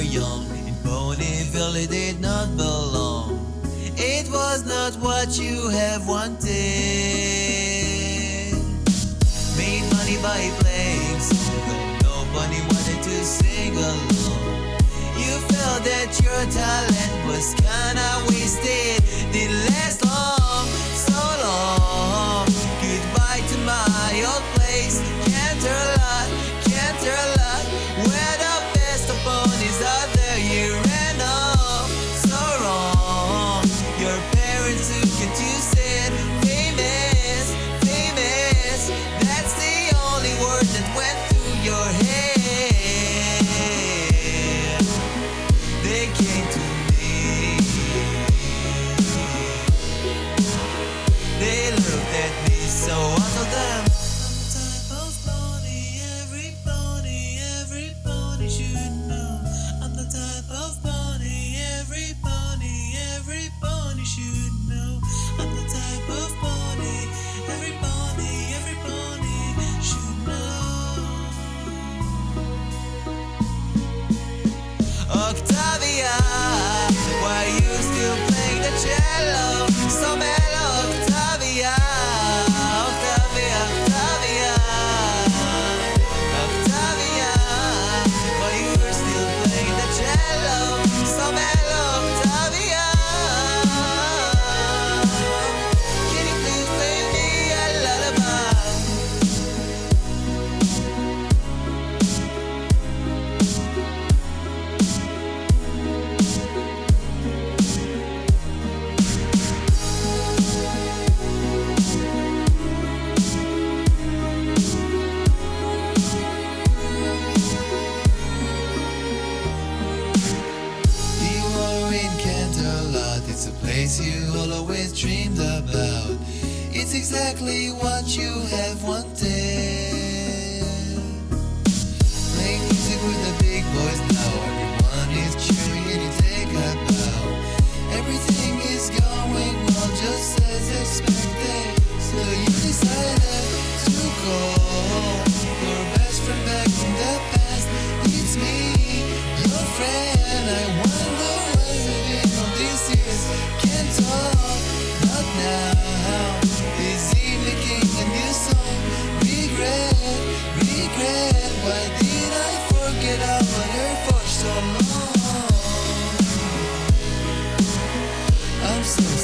young. In Ponyville it did not belong. It was not what you have wanted. Made money by playing song, nobody wanted to sing along. You felt that your talent was kinda wasted. Didn't last long, so long. Goodbye to my old place. Can't tell a lot, can't tell a lot. Where the best of ponies are there, you ran off. So wrong. Your parents look at you said, famous, famous. That's the only word that went through your head. They came to me. They looked at me, so I told them, every pony should know. I'm the type of pony every pony should know. I'm the type of pony every pony should know. Octavia, why you still playing the cello? So mellow, Octavia, Octavia, Octavia, Octavia, why you still playing the cello? So mellow, Octavia. Can you please play me a lullaby? It's a place you always dreamed about. It's exactly what you have wanted. Playing music with the big boys now. Everyone is cheering and you take a bow. Everything is going well just as expected. So you decided to call your best friend back from the past. It's me, your friend. I wonder where you've been all these years. Can't talk, not now. This evening king a new song. Regret, regret. Why did I forget about her for so long? I'm so